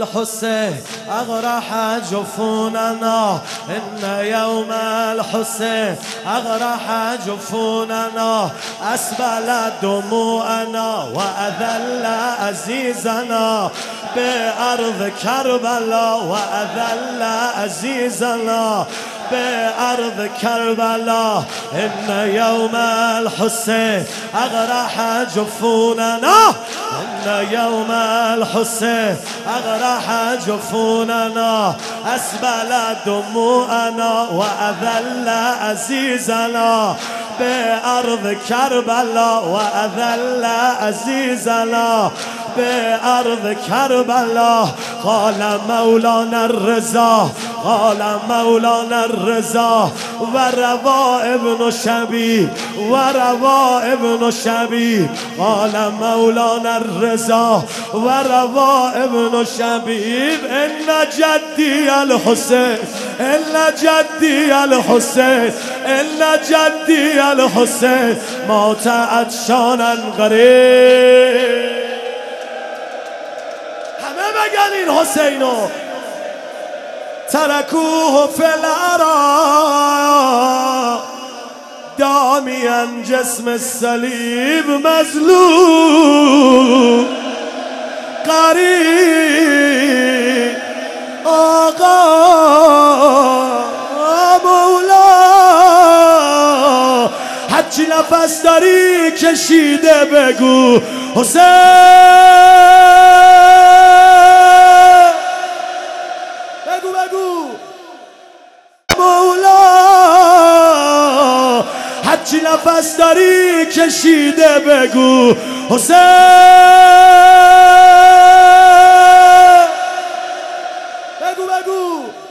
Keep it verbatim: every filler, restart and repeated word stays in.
الحسين أغرح جفوننا، إن يوم الحسين أغرح جفوننا، أسبل دموعنا وأذل عزيزنا بأرض كربلاء، وأذل عزيزنا بأرض كربلاء. إن يوم الحسين أغرح جفوننا، إن يوم الحسين أغرح جفوننا، أسبل دموعنا وأذل عزيزنا بأرض كربلاء، وأذل عزيزنا بأرض كربلاء. قال مولانا الرضا، قال مولانا الرضا، وروا ابن شبيب، وروا ابن شبيب. قال مولانا الرضا وروا ابن شبيب، إن جدي الحسين، إن جدي الحسين، إن جدي الحسين مات عطشانا غریب. همه بگن این حسینو. ترکوه فی العراء دامیا جسم الصلیب مظلوم، قریب آقا مولا هرچی نفس داری کشیده بگو حسین. بگو بگو مولا هرچی نفس داری کشیده بگو حسین. بگو بگو